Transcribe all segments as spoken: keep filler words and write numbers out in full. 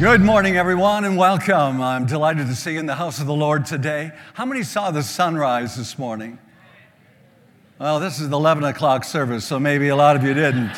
Good morning, everyone, and welcome. I'm delighted to see you in the house of the Lord today. How many saw the sunrise this morning? Well, this is the eleven o'clock service, so maybe a lot of you didn't.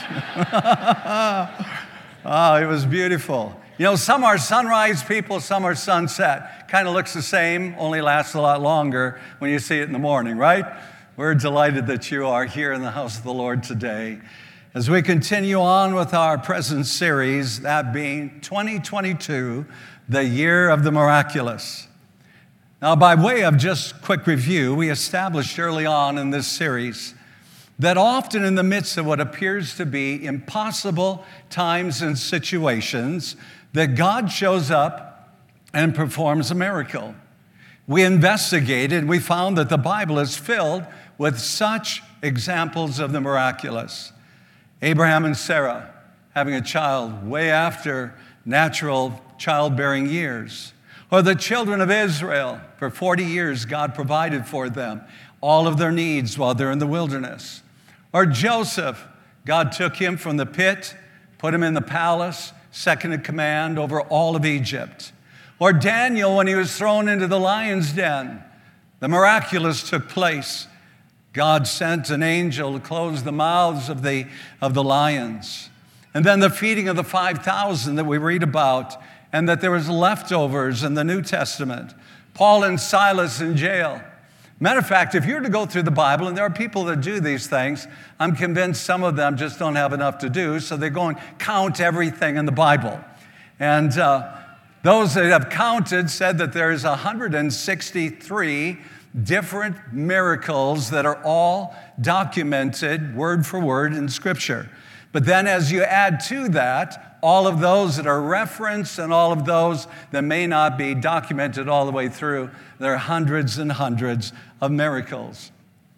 Oh, it was beautiful. You know, some are sunrise people, some are sunset. Kind of looks the same, only lasts a lot longer when you see it in the morning, right? We're delighted that you are here in the house of the Lord today. As we continue on with our present series, that being twenty twenty-two, the year of the miraculous. Now, by way of just quick review, we established early on in this series that often in the midst of what appears to be impossible times and situations, that God shows up and performs a miracle. We investigated, and we found that the Bible is filled with such examples of the miraculous. Abraham and Sarah having a child way after natural childbearing years. Or the children of Israel, for forty years God provided for them all of their needs while they're in the wilderness. Or Joseph, God took him from the pit, put him in the palace, second in command over all of Egypt. Or Daniel, when he was thrown into the lion's den, the miraculous took place. God sent an angel to close the mouths of the, of the lions. And then the feeding of the five thousand that we read about, and that there was leftovers in the New Testament. Paul and Silas in jail. Matter of fact, if you were to go through the Bible, and there are people that do these things, I'm convinced some of them just don't have enough to do, so they go and count everything in the Bible. And uh, those that have counted said that there's one hundred sixty-three different miracles that are all documented word for word in Scripture. But then as you add to that, all of those that are referenced and all of those that may not be documented all the way through, there are hundreds and hundreds of miracles.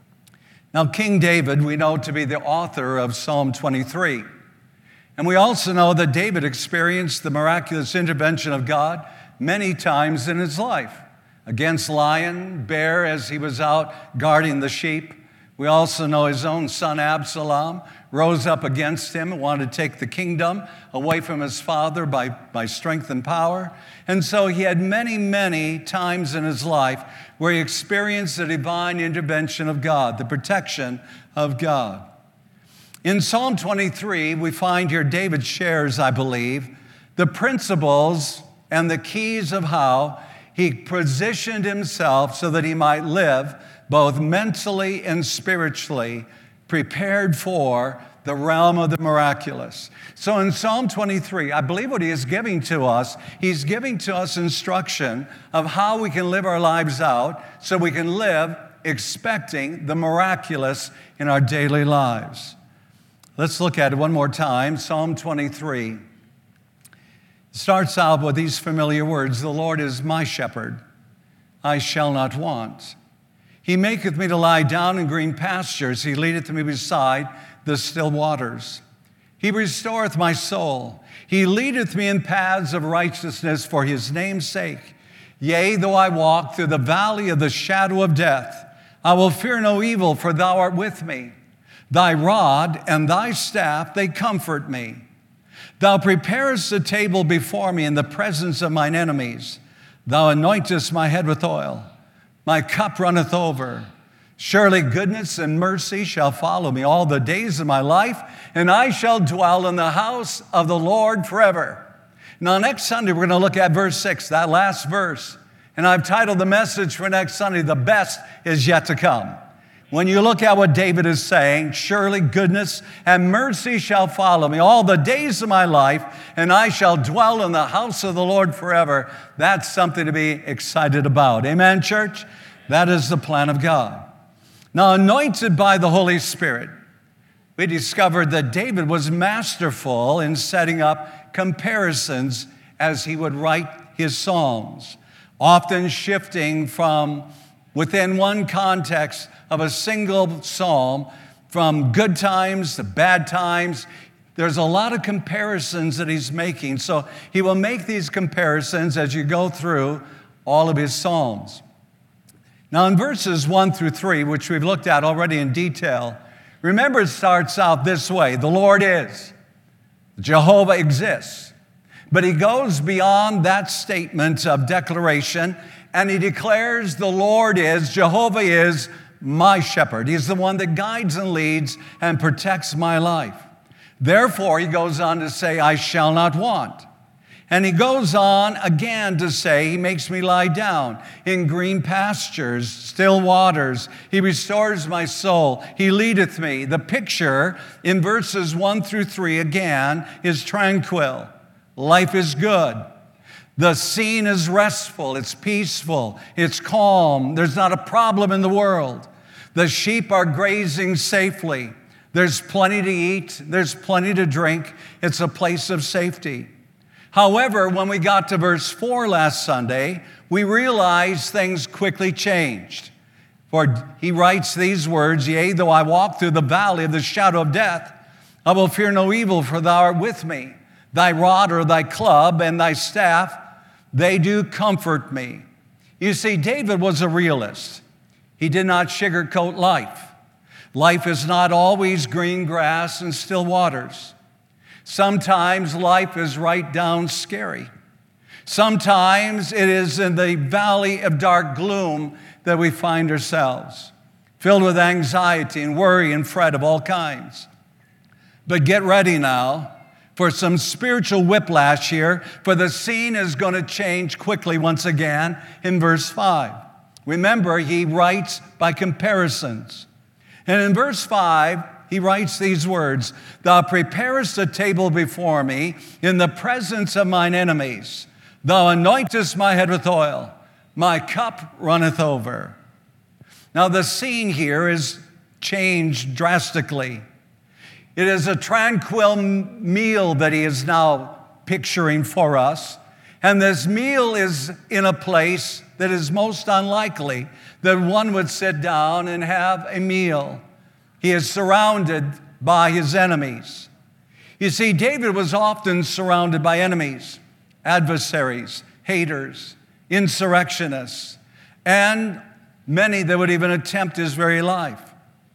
Now, King David, we know to be the author of Psalm twenty-three. And we also know that David experienced the miraculous intervention of God many times in his life. Against lion, bear, as he was out guarding the sheep. We also know his own son Absalom rose up against him and wanted to take the kingdom away from his father by, by strength and power. And so he had many, many times in his life where he experienced the divine intervention of God, the protection of God. In Psalm twenty-three, we find here David shares, I believe, the principles and the keys of how he positioned himself so that he might live both mentally and spiritually prepared for the realm of the miraculous. So in Psalm twenty-three, I believe what he is giving to us, he's giving to us instruction of how we can live our lives out so we can live expecting the miraculous in our daily lives. Let's look at it one more time. Psalm twenty-three. It starts out with these familiar words. The Lord is my shepherd. I shall not want. He maketh me to lie down in green pastures. He leadeth me beside the still waters. He restoreth my soul. He leadeth me in paths of righteousness for his name's sake. Yea, though I walk through the valley of the shadow of death, I will fear no evil, for thou art with me. Thy rod and thy staff, they comfort me. Thou preparest a table before me in the presence of mine enemies. Thou anointest my head with oil. My cup runneth over. Surely goodness and mercy shall follow me all the days of my life, and I shall dwell in the house of the Lord forever. Now, next Sunday, we're going to look at verse six, that last verse. And I've titled the message for next Sunday, The Best Is Yet to Come. When you look at what David is saying, surely goodness and mercy shall follow me all the days of my life, and I shall dwell in the house of the Lord forever. That's something to be excited about. Amen, church? That is the plan of God. Now, anointed by the Holy Spirit, we discovered that David was masterful in setting up comparisons as he would write his psalms, often shifting from within one context of a single psalm, from good times to bad times. There's a lot of comparisons that he's making. So he will make these comparisons as you go through all of his psalms. Now in verses one through three, which we've looked at already in detail, remember it starts out this way. The Lord is. Jehovah exists. But he goes beyond that statement of declaration, and he declares the Lord is, Jehovah is my shepherd. He's the one that guides and leads and protects my life. Therefore, he goes on to say, I shall not want. And he goes on again to say, he makes me lie down in green pastures, still waters. He restores my soul. He leadeth me. The picture in verses one through three again is tranquil. Life is good. The scene is restful. It's peaceful. It's calm. There's not a problem in the world. The sheep are grazing safely. There's plenty to eat. There's plenty to drink. It's a place of safety. However, when we got to verse four last Sunday, we realized things quickly changed. For he writes these words, Yea, though I walk through the valley of the shadow of death, I will fear no evil, for thou art with me. Thy rod or thy club and thy staff, they do comfort me. You see, David was a realist. He did not sugarcoat life. Life is not always green grass and still waters. Sometimes life is right down scary. Sometimes it is in the valley of dark gloom that we find ourselves, filled with anxiety and worry and fret of all kinds. But get ready now for some spiritual whiplash here, for the scene is going to change quickly once again in verse five. Remember, he writes by comparisons. And in verse five, he writes these words, Thou preparest a table before me in the presence of mine enemies. Thou anointest my head with oil. My cup runneth over. Now the scene here is changed drastically. It is a tranquil meal that he is now picturing for us. And this meal is in a place that is most unlikely that one would sit down and have a meal. He is surrounded by his enemies. You see, David was often surrounded by enemies, adversaries, haters, insurrectionists, and many that would even attempt his very life.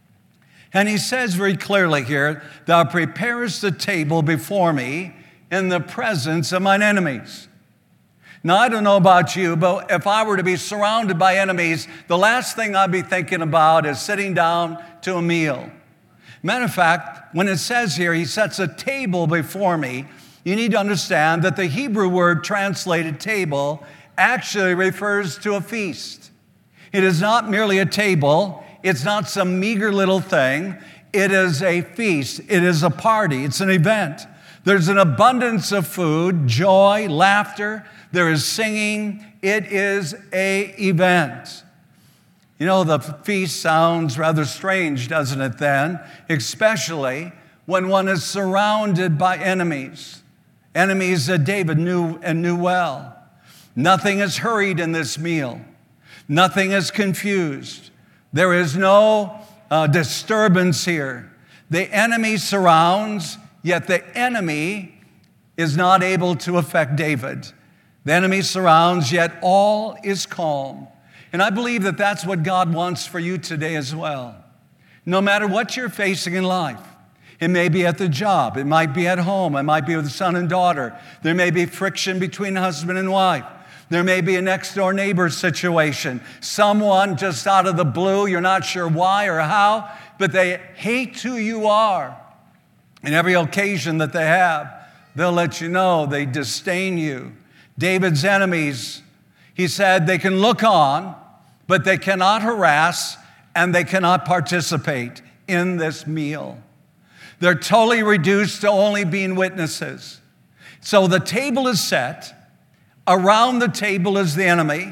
And he says very clearly here, Thou preparest a table before me in the presence of mine enemies. Now, I don't know about you, but if I were to be surrounded by enemies, the last thing I'd be thinking about is sitting down to a meal. Matter of fact, when it says here, he sets a table before me, you need to understand that the Hebrew word translated table actually refers to a feast. It is not merely a table. It's not some meager little thing. It is a feast. It is a party. It's an event. There's an abundance of food, joy, laughter. There is singing. It is an event. You know, the feast sounds rather strange, doesn't it then? Especially when one is surrounded by enemies. Enemies that David knew and knew well. Nothing is hurried in this meal. Nothing is confused. There is no uh, disturbance here. The enemy surrounds, yet the enemy is not able to affect David. The enemy surrounds, yet all is calm. And I believe that that's what God wants for you today as well. No matter what you're facing in life, it may be at the job, it might be at home, it might be with son and daughter. There may be friction between husband and wife. There may be a next-door neighbor situation. Someone just out of the blue, you're not sure why or how, but they hate who you are. And every occasion that they have, they'll let you know they disdain you. David's enemies, he said, they can look on, but they cannot harass and they cannot participate in this meal. They're totally reduced to only being witnesses. So the table is set. Around the table is the enemy.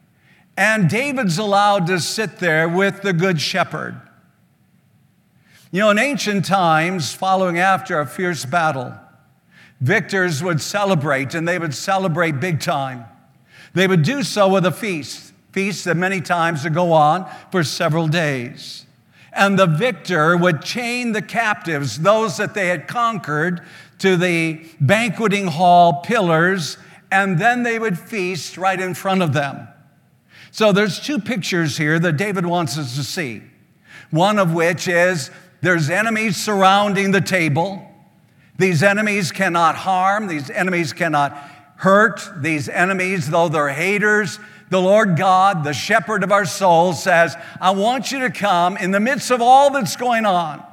And David's allowed to sit there with the good shepherd. You know, in ancient times, following after a fierce battle, victors would celebrate, and they would celebrate big time. They would do so with a feast, feast that many times would go on for several days. And the victor would chain the captives, those that they had conquered, to the banqueting hall pillars, and then they would feast right in front of them. So there's two pictures here that David wants us to see. One of which is there's enemies surrounding the table. These enemies cannot harm. These enemies cannot hurt. These enemies, though they're haters, the Lord God, the shepherd of our souls, says, I want you to come in the midst of all that's going on.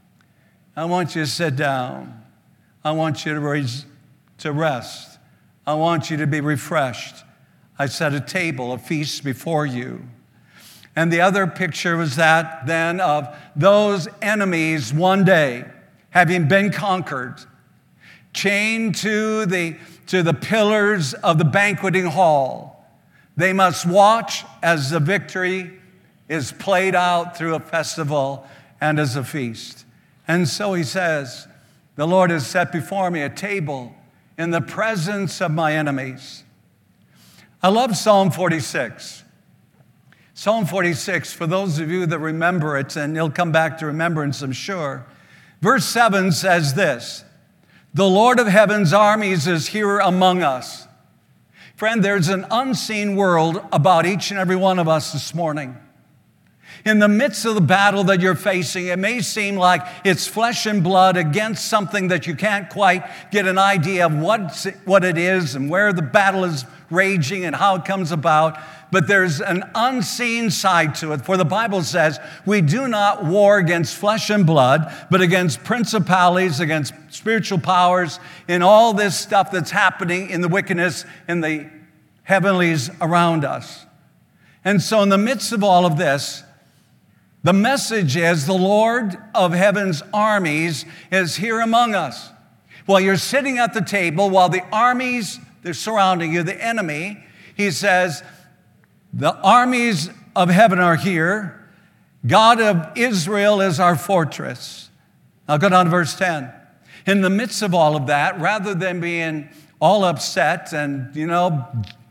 I want you to sit down. I want you to, res- to rest. I want you to be refreshed. I set a table, a feast before you. And the other picture was that then of those enemies one day having been conquered, chained to the, to the pillars of the banqueting hall. They must watch as the victory is played out through a festival and as a feast. And so he says, the Lord has set before me a table in the presence of my enemies. I love Psalm forty-six. Psalm forty-six, for those of you that remember it, and you'll come back to remembrance, I'm sure. Verse seven says this, the Lord of heaven's armies is here among us. Friend, there's an unseen world about each and every one of us this morning. In the midst of the battle that you're facing, it may seem like it's flesh and blood against something that you can't quite get an idea of what's, what it is and where the battle is raging and how it comes about. But there's an unseen side to it. For the Bible says, we do not war against flesh and blood, but against principalities, against spiritual powers, in all this stuff that's happening in the wickedness in the heavenlies around us. And so in the midst of all of this, the message is the Lord of heaven's armies is here among us. While you're sitting at the table, while the armies, they're surrounding you, the enemy, he says, the armies of heaven are here. God of Israel is our fortress. Now go down to verse ten. In the midst of all of that, rather than being all upset and, you know,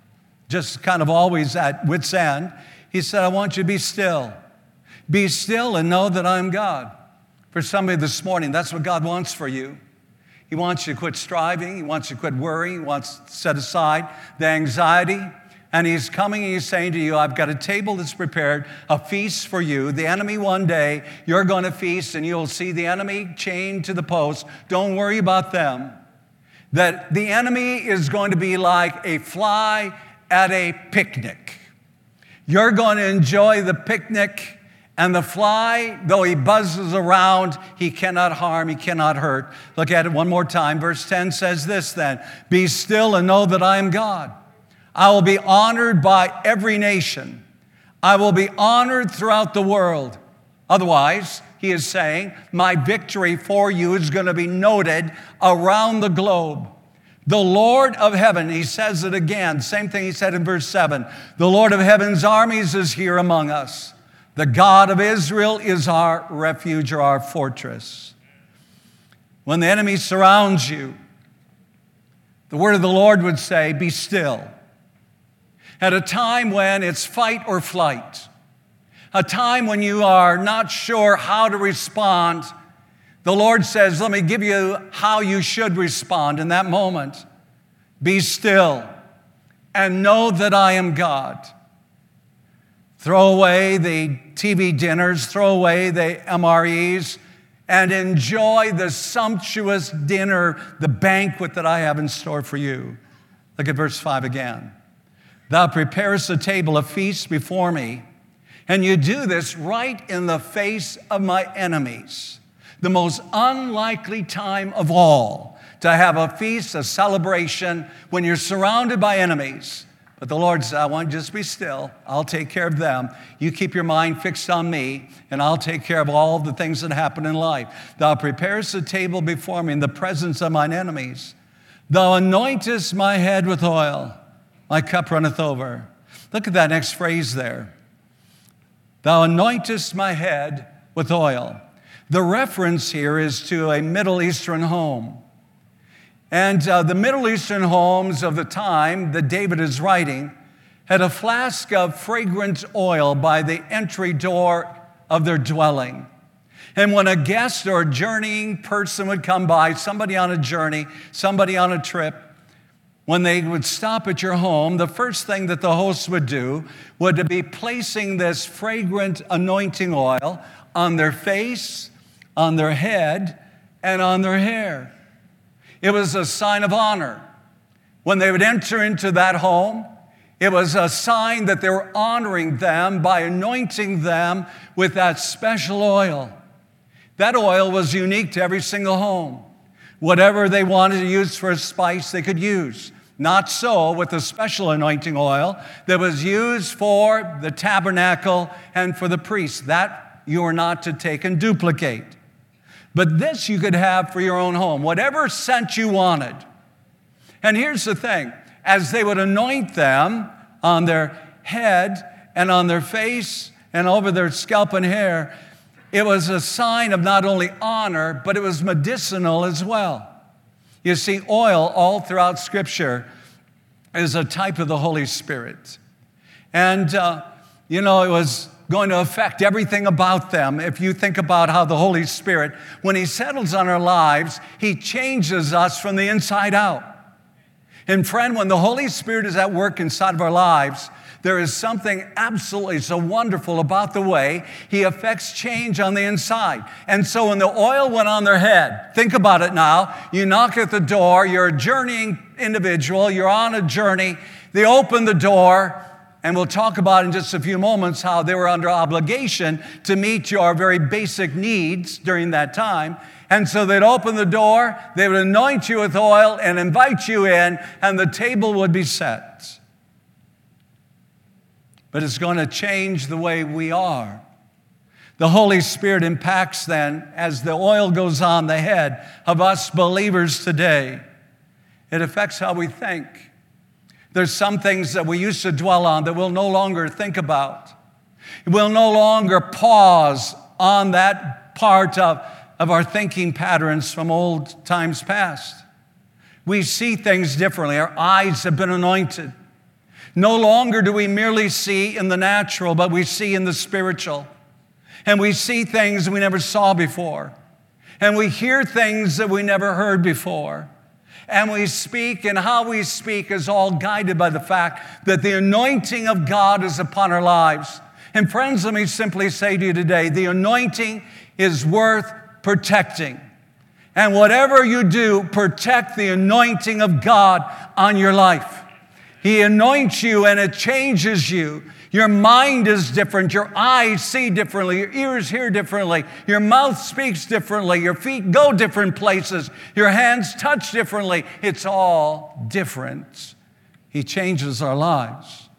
just kind of always at wit's end, he said, I want you to be still. Be still and know that I'm God. For somebody this morning, that's what God wants for you. He wants you to quit striving. He wants you to quit worrying. He wants to set aside the anxiety. And he's coming and he's saying to you, I've got a table that's prepared, a feast for you. The enemy one day, you're going to feast and you'll see the enemy chained to the post. Don't worry about them. That the enemy is going to be like a fly at a picnic. You're going to enjoy the picnic. And the fly, though he buzzes around, he cannot harm, he cannot hurt. Look at it one more time. Verse ten says this then, be still and know that I am God. I will be honored by every nation. I will be honored throughout the world. Otherwise, he is saying, my victory for you is going to be noted around the globe. The Lord of heaven, he says it again, same thing he said in verse seven, the Lord of heaven's armies is here among us. The God of Israel is our refuge or our fortress. When the enemy surrounds you, the word of the Lord would say, be still. At a time when it's fight or flight, a time when you are not sure how to respond, the Lord says, let me give you how you should respond in that moment. Be still and know that I am God. Throw away the T V dinners, throw away the M R Es, and enjoy the sumptuous dinner, the banquet that I have in store for you. Look at verse five again. Thou preparest a table of feast before me, and you do this right in the face of my enemies. The most unlikely time of all to have a feast, a celebration, when you're surrounded by enemies. But the Lord said, I want you to just be still. I'll take care of them. You keep your mind fixed on me, and I'll take care of all the things that happen in life. Thou preparest a table before me in the presence of mine enemies. Thou anointest my head with oil. My cup runneth over. Look at that next phrase there. Thou anointest my head with oil. The reference here is to a Middle Eastern home. And uh, the Middle Eastern homes of the time that David is writing had a flask of fragrant oil by the entry door of their dwelling. And when a guest or a journeying person would come by, somebody on a journey, somebody on a trip, when they would stop at your home, the first thing that the host would do would to be placing this fragrant anointing oil on their face, on their head, and on their hair. It was a sign of honor. When they would enter into that home, it was a sign that they were honoring them by anointing them with that special oil. That oil was unique to every single home. Whatever they wanted to use for a spice, they could use. Not so with the special anointing oil that was used for the tabernacle and for the priests. That you were not to take and duplicate. But this you could have for your own home, whatever scent you wanted. And here's the thing, as they would anoint them on their head and on their face and over their scalp and hair, it was a sign of not only honor, but it was medicinal as well. You see, oil all throughout Scripture is a type of the Holy Spirit. And, uh, you know, it was going to affect everything about them. If you think about how the Holy Spirit, when He settles on our lives, He changes us from the inside out. And friend, when the Holy Spirit is at work inside of our lives, there is something absolutely so wonderful about the way He affects change on the inside. And so when the oil went on their head, think about it now. You knock at the door, you're a journeying individual, you're on a journey. They open the door, and we'll talk about in just a few moments how they were under obligation to meet your very basic needs during that time. And so they'd open the door, they would anoint you with oil and invite you in, and the table would be set. But it's going to change the way we are. The Holy Spirit impacts then, as the oil goes on the head of us believers today, it affects how we think. There's some things that we used to dwell on that we'll no longer think about. We'll no longer pause on that part of, of our thinking patterns from old times past. We see things differently. Our eyes have been anointed. No longer do we merely see in the natural, but we see in the spiritual. And we see things we never saw before. And we hear things that we never heard before. And we speak, and how we speak is all guided by the fact that the anointing of God is upon our lives. And friends, let me simply say to you today, the anointing is worth protecting. And whatever you do, protect the anointing of God on your life. He anoints you and it changes you. Your mind is different. Your eyes see differently. Your ears hear differently. Your mouth speaks differently. Your feet go different places. Your hands touch differently. It's all different. He changes our lives.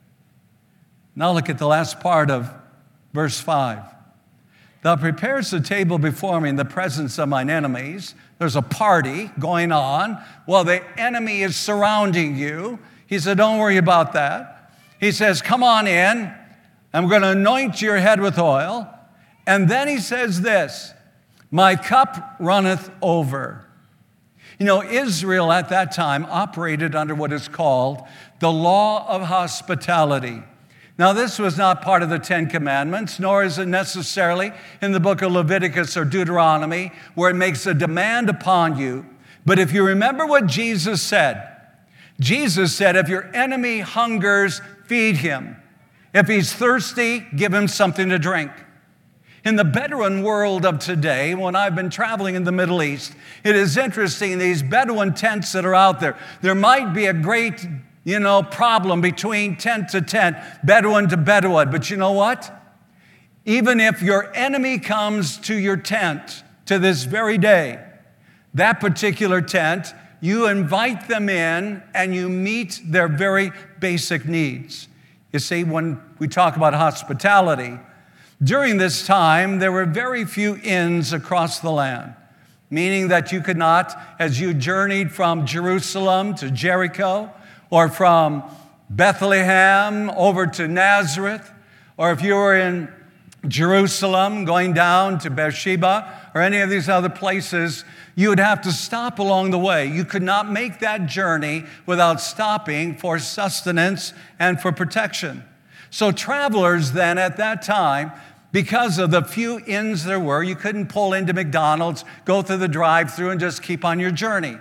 Now look at the last part of verse five. Thou preparest the table before me in the presence of mine enemies. There's a party going on while the enemy is surrounding you. He said, don't worry about that. He says, come on in. I'm going to anoint your head with oil. And then he says this, my cup runneth over. You know, Israel at that time operated under what is called the law of hospitality. Now, this was not part of the Ten Commandments, nor is it necessarily in the book of Leviticus or Deuteronomy, where it makes a demand upon you. But if you remember what Jesus said, Jesus said, if your enemy hungers, feed him. If he's thirsty, give him something to drink. In the Bedouin world of today, when I've been traveling in the Middle East, it is interesting, these Bedouin tents that are out there, there might be a great, you know, problem between tent to tent, Bedouin to Bedouin. But you know what? Even if your enemy comes to your tent to this very day, that particular tent, you invite them in and you meet their very basic needs. You see, when we talk about hospitality, during this time, there were very few inns across the land, meaning that you could not, as you journeyed from Jerusalem to Jericho, or from Bethlehem over to Nazareth, or if you were in Jerusalem going down to Beersheba, or any of these other places, you would have to stop along the way. You could not make that journey without stopping for sustenance and for protection. So travelers then at that time, because of the few inns there were, you couldn't pull into McDonald's, go through the drive-thru and just keep on your journey.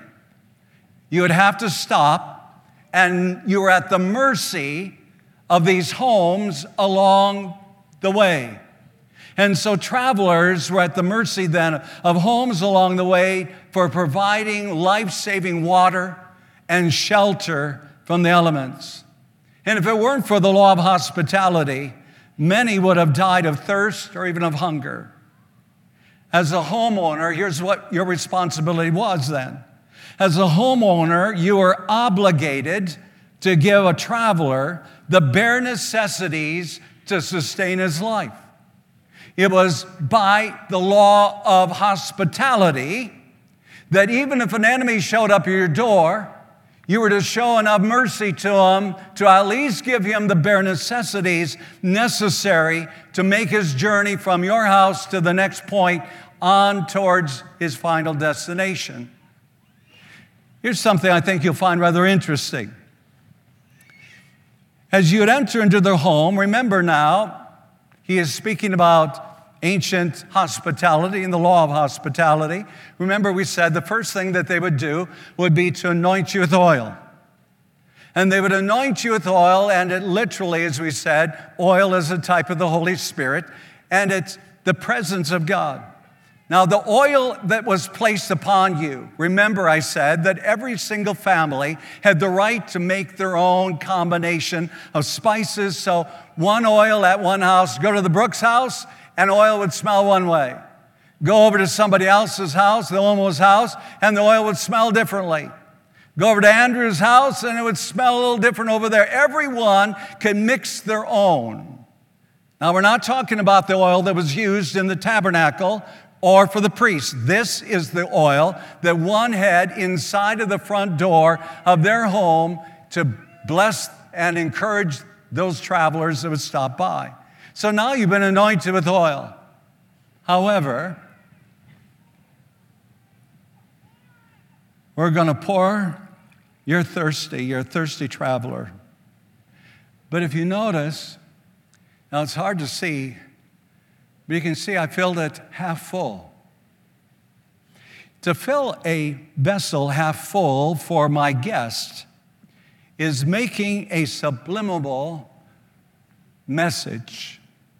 You would have to stop, and you were at the mercy of these homes along the way. And so travelers were at the mercy then of homes along the way for providing life-saving water and shelter from the elements. And if it weren't for the law of hospitality, many would have died of thirst or even of hunger. As a homeowner, here's what your responsibility was then. As a homeowner, you were obligated to give a traveler the bare necessities to sustain his life. It was by the law of hospitality that even if an enemy showed up at your door, you were to show enough mercy to him to at least give him the bare necessities necessary to make his journey from your house to the next point on towards his final destination. Here's something I think you'll find rather interesting. As you would enter into their home, remember now, he is speaking about ancient hospitality and the law of hospitality. Remember, we said the first thing that they would do would be to anoint you with oil. And they would anoint you with oil, and it literally, as we said, oil is a type of the Holy Spirit, and it's the presence of God. Now, the oil that was placed upon you, remember I said that every single family had the right to make their own combination of spices. So one oil at one house, go to the Brooks house, and oil would smell one way. Go over to somebody else's house, the Olmo's house, and the oil would smell differently. Go over to Andrew's house, and it would smell a little different over there. Everyone can mix their own. Now, we're not talking about the oil that was used in the tabernacle or for the priest. This is the oil that one had inside of the front door of their home to bless and encourage those travelers that would stop by. So now you've been anointed with oil. However, we're going to pour, you're thirsty, you're a thirsty traveler. But if you notice, now it's hard to see, but you can see I filled it half full. To fill a vessel half full for my guest is making a subliminal message.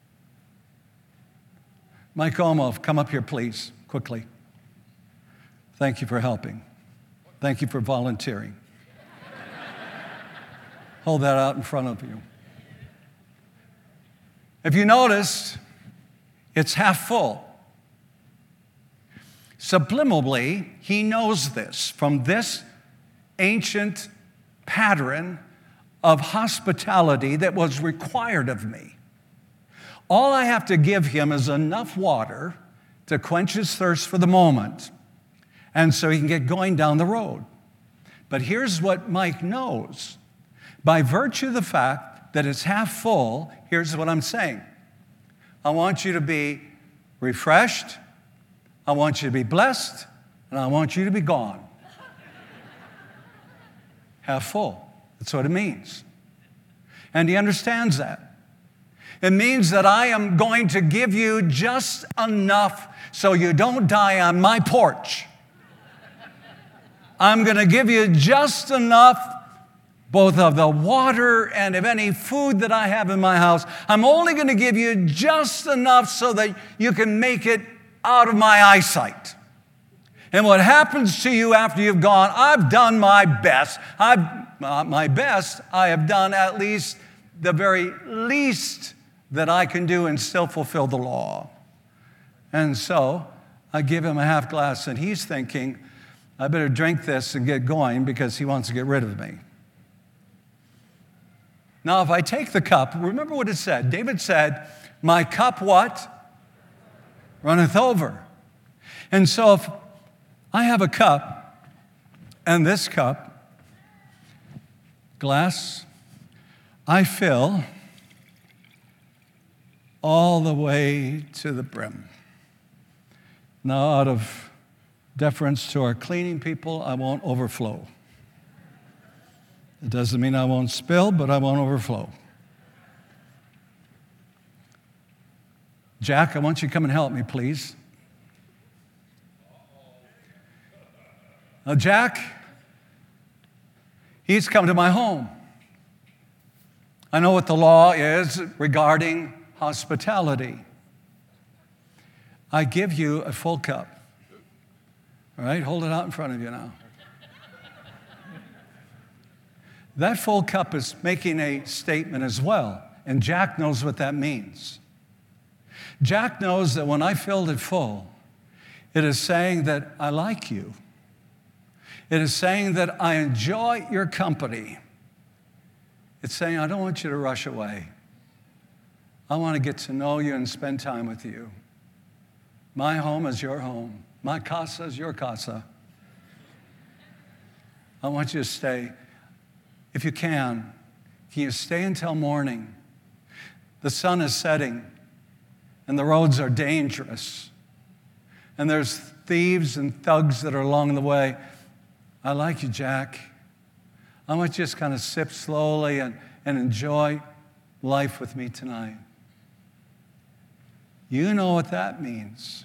Mike Omoff, come up here, please, quickly. Thank you for helping. Thank you for volunteering. Hold that out in front of you. If you notice, it's half full. Subliminally, he knows this from this ancient pattern of hospitality that was required of me. All I have to give him is enough water to quench his thirst for the moment, and so he can get going down the road. But here's what Mike knows. By virtue of the fact that it's half full, here's what I'm saying. I want you to be refreshed, I want you to be blessed, and I want you to be gone. Half full. That's what it means. And he understands that. It means that I am going to give you just enough so you don't die on my porch. I'm going to give you just enough, both of the water and of any food that I have in my house. I'm only going to give you just enough so that you can make it out of my eyesight. And what happens to you after you've gone, I've done my best. I've, uh, my best, I have done at least the very least that I can do and still fulfill the law. And so I give him a half glass, and he's thinking, I better drink this and get going because he wants to get rid of me. Now, if I take the cup, remember what it said. David said, my cup what? Runneth over. And so if I have a cup, and this cup, glass, I fill all the way to the brim. Now, out of deference to our cleaning people, I won't overflow. It doesn't mean I won't spill, but I won't overflow. Jack, I want you to come and help me, please. Now, Jack, he's come to my home. I know what the law is regarding hospitality. I give you a full cup. All right, hold it out in front of you now. That full cup is making a statement as well, and Jack knows what that means. Jack knows that when I filled it full, it is saying that I like you. It is saying that I enjoy your company. It's saying I don't want you to rush away. I want to get to know you and spend time with you. My home is your home. My casa is your casa. I want you to stay. If you can, can you stay until morning? The sun is setting, and the roads are dangerous. And there's thieves and thugs that are along the way. I like you, Jack. I want you to just kind of sip slowly and, and enjoy life with me tonight. You know what that means.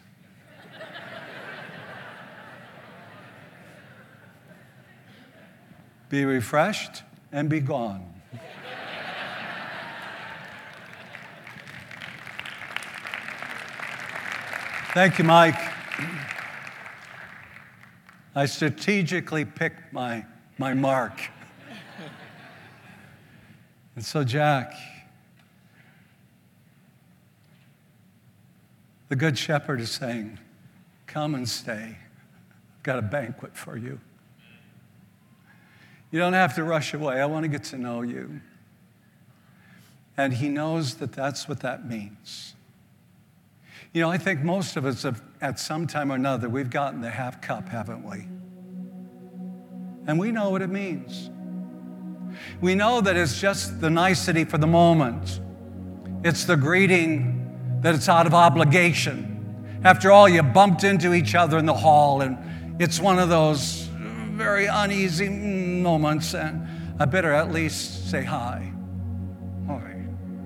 Be refreshed and be gone. Thank you, Mike. I strategically picked my, my mark. And so, Jack, the Good Shepherd is saying, come and stay. I've got a banquet for you. You don't have to rush away. I want to get to know you. And he knows that that's what that means. You know, I think most of us have, at some time or another, we've gotten the half cup, haven't we? And we know what it means. We know that it's just the nicety for the moment. It's the greeting that it's out of obligation. After all, you bumped into each other in the hall, and it's one of those very uneasy moments, and I better at least say hi. All right.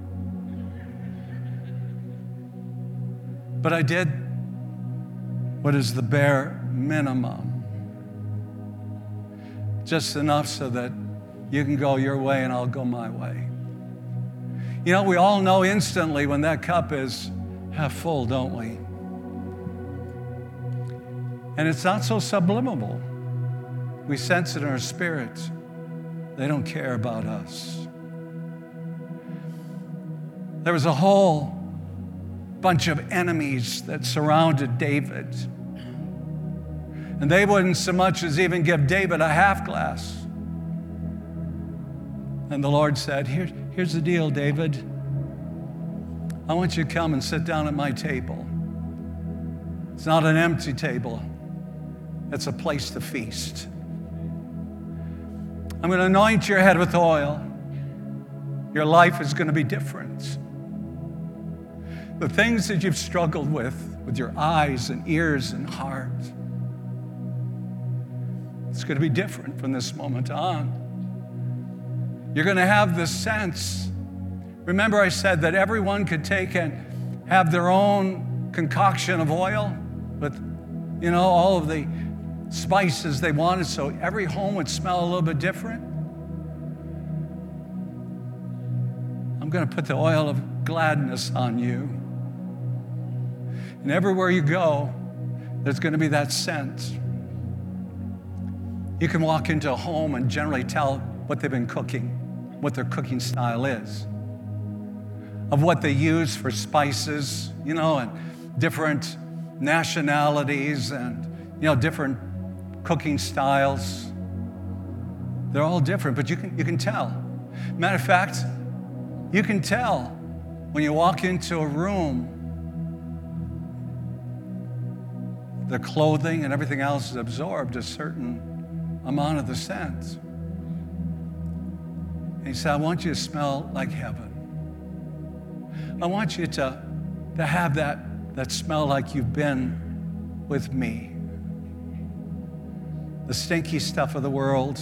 But I did what is the bare minimum. Just enough so that you can go your way and I'll go my way. You know, we all know instantly when that cup is half full, don't we? And it's not so subliminal. We sense it in our spirit. They don't care about us. There was a whole bunch of enemies that surrounded David. And they wouldn't so much as even give David a half glass. And the Lord said, Here, here's the deal, David. I want you to come and sit down at my table. It's not an empty table. It's a place to feast. I'm going to anoint your head with oil. Your life is going to be different. The things that you've struggled with, with your eyes and ears and heart, it's going to be different from this moment on. You're going to have this sense. Remember I said that everyone could take and have their own concoction of oil with, you know, all of the spices they wanted, so every home would smell a little bit different. I'm going to put the oil of gladness on you. And everywhere you go, there's going to be that scent. You can walk into a home and generally tell what they've been cooking, what their cooking style is, of what they use for spices, you know, and different nationalities and, you know, different cooking styles. They're all different, but you can, you can tell. Matter of fact, you can tell when you walk into a room, the clothing and everything else is absorbed a certain amount of the scent. And he said, I want you to smell like heaven. I want you to, to have that, that smell like you've been with me. The stinky stuff of the world.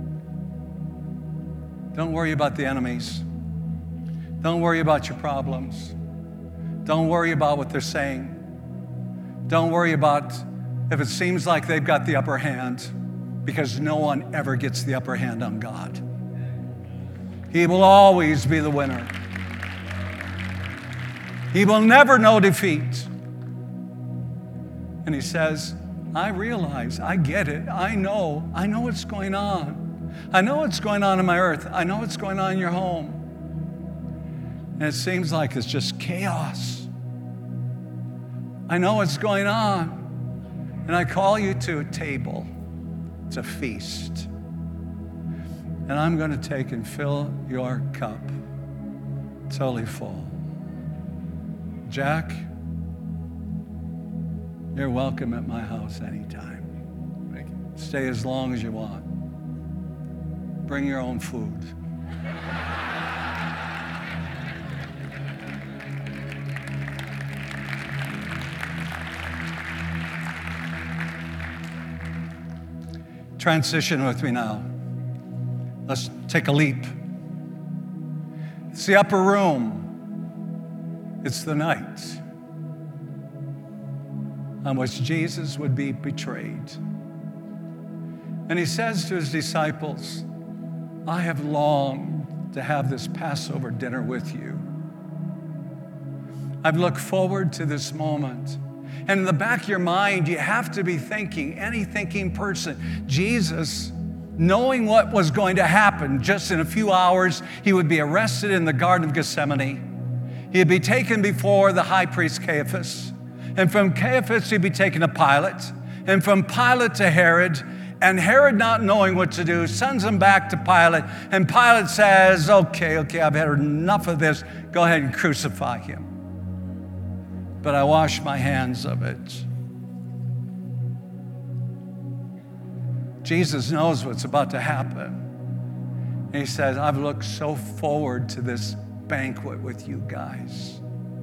Don't worry about the enemies. Don't worry about your problems. Don't worry about what they're saying. Don't worry about if it seems like they've got the upper hand, because no one ever gets the upper hand on God. He will always be the winner. He will never know defeat. And he says, I realize, I get it, I know, I know what's going on. I know what's going on in my earth. I know what's going on in your home. And it seems like it's just chaos. I know what's going on. And I call you to a table. It's a feast. And I'm going to take and fill your cup totally full. Jack, you're welcome at my house anytime. Thank you. Stay as long as you want. Bring your own food. Transition with me now. Let's take a leap. It's the upper room. It's the night on which Jesus would be betrayed. And he says to his disciples, I have longed to have this Passover dinner with you. I've looked forward to this moment. And in the back of your mind, you have to be thinking, any thinking person, Jesus, knowing what was going to happen, just in a few hours, he would be arrested in the Garden of Gethsemane. He'd be taken before the high priest Caiaphas. And from Caiaphas, he'd be taken to Pilate. And from Pilate to Herod. And Herod, not knowing what to do, sends him back to Pilate. And Pilate says, okay, okay, I've had enough of this. Go ahead and crucify him. But I wash my hands of it. Jesus knows what's about to happen. And he says, I've looked so forward to this banquet with you guys.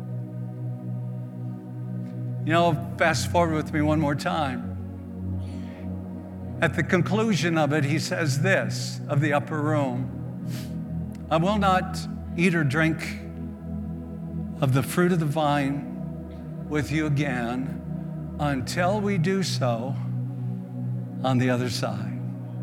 You know, fast forward with me one more time. At the conclusion of it, he says this of the upper room, I will not eat or drink of the fruit of the vine with you again until we do so on the other side.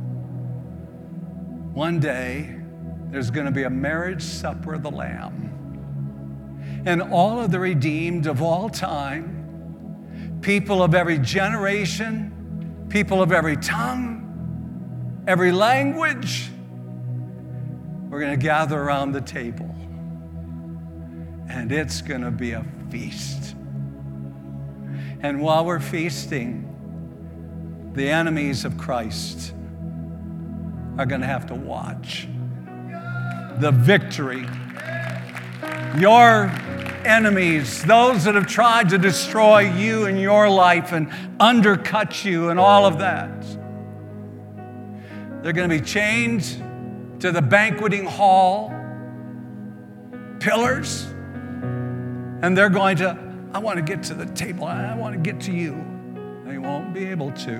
One day, there's going to be a marriage supper of the Lamb. And all of the redeemed of all time, people of every generation, people of every tongue, every language, we're going to gather around the table. And it's going to be a feast. And while we're feasting, the enemies of Christ are going to have to watch the victory. Your enemies, those that have tried to destroy you and your life and undercut you and all of that, they're going to be chained to the banqueting hall pillars, and they're going to, I want to get to the table. I want to get to you. They won't be able to.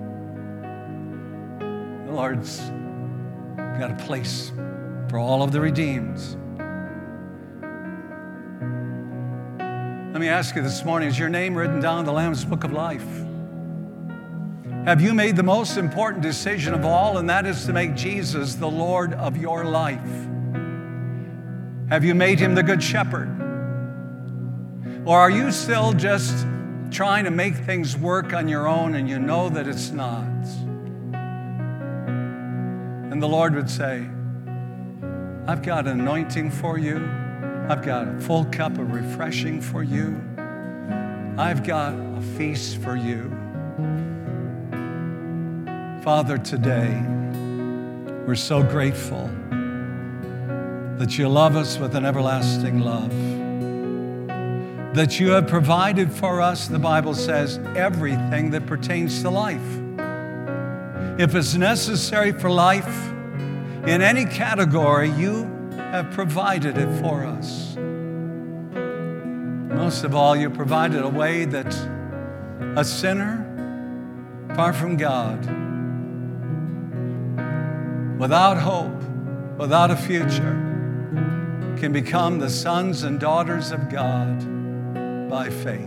The Lord's got a place for all of the redeemed. Let me ask you this morning, is your name written down in the Lamb's Book of Life? Have you made the most important decision of all, and that is to make Jesus the Lord of your life? Have you made him the Good Shepherd? Or are you still just trying to make things work on your own and you know that it's not? And the Lord would say, I've got an anointing for you. I've got a full cup of refreshing for you. I've got a feast for you. Father, today, we're so grateful that you love us with an everlasting love, that you have provided for us, the Bible says, everything that pertains to life. If it's necessary for life in any category, you have provided it for us. Most of all, you provided a way that a sinner far from God, without hope, without a future, can become the sons and daughters of God by faith.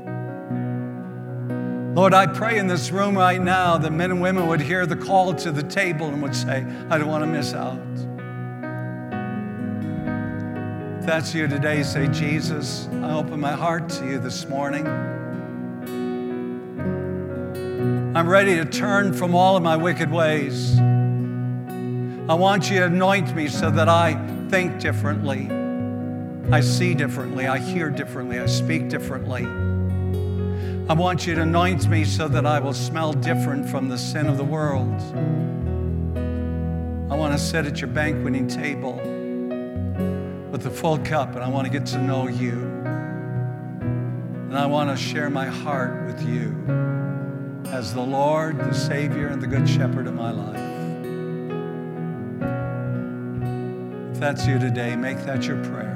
Lord, I pray in this room right now that men and women would hear the call to the table and would say, I don't want to miss out. If that's you today, say, Jesus, I open my heart to you this morning. I'm ready to turn from all of my wicked ways. I want you to anoint me so that I think differently. I see differently. I hear differently. I speak differently. I want you to anoint me so that I will smell different from the sin of the world. I want to sit at your banqueting table with the full cup, and I want to get to know you. And I want to share my heart with you as the Lord, the Savior, and the Good Shepherd of my life. If that's you today, make that your prayer.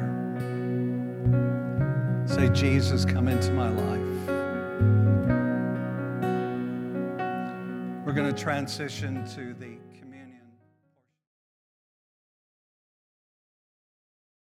Say, Jesus, come into my life. We're going to transition to the